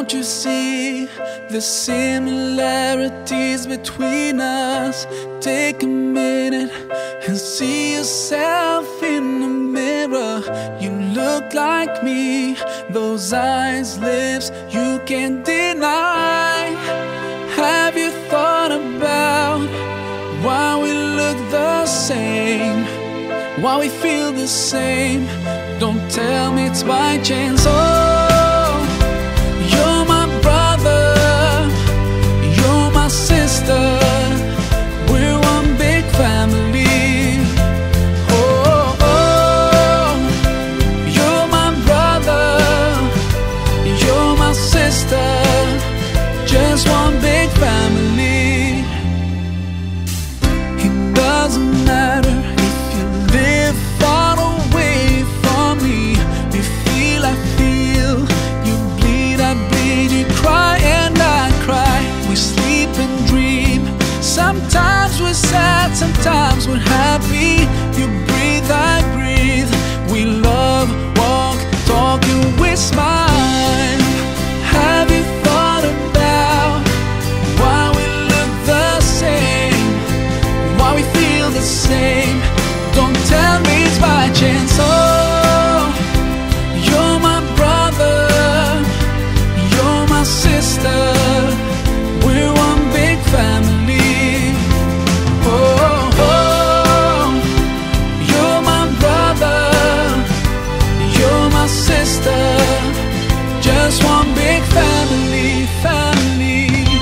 Don't you see the similarities between us? Take a minute and see yourself in the mirror. You look like me, those eyes, lips, you can't deny. Have you thought about why we look the same? Why we feel the same? Don't tell me it's by chance. Oh, you're my brother, you're my sister, we're one big family. Oh, oh, you're my brother, you're my sister, just one big family. It doesn't matter if you live far away from me. You feel, I feel, you bleed, I bleed, you cry and I cry. We sleep and dream, sometimes we're sad, sometimes we're happy. You breathe, I breathe, we love, walk, talk and we smile. Have you thought about why we look the same? Why we feel the same? Don't tell me it's by chance. Oh, you're my brother, you're my sister, we're one big family. Oh, oh, you're my brother, you're my sister, just one big family, family.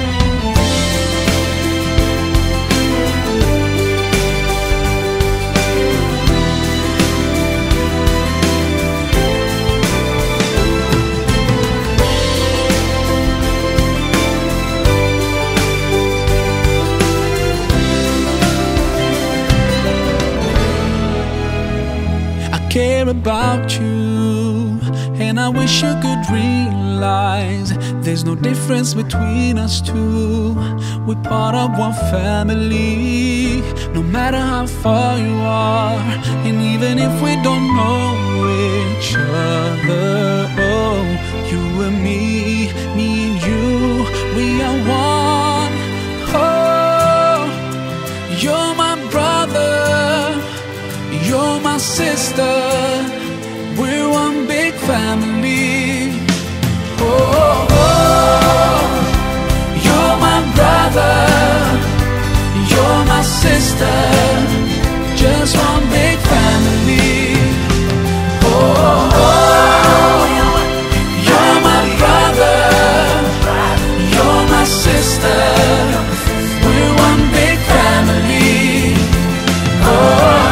I care about you, and I wish you could realize there's no difference between us two. We're part of one family, no matter how far you are, and even if we don't know each other. Oh, you and me and you, we are one. Oh, you're my brother, you're my sister, we're one big family. Oh, oh, you're my brother, you're my sister, just one big family. Oh, oh, you're my brother, you're my sister, we're one big family. Oh,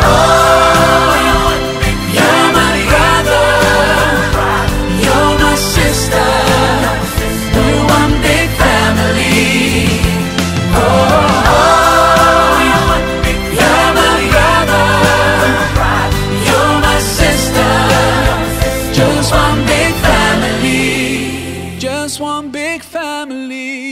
just one big family.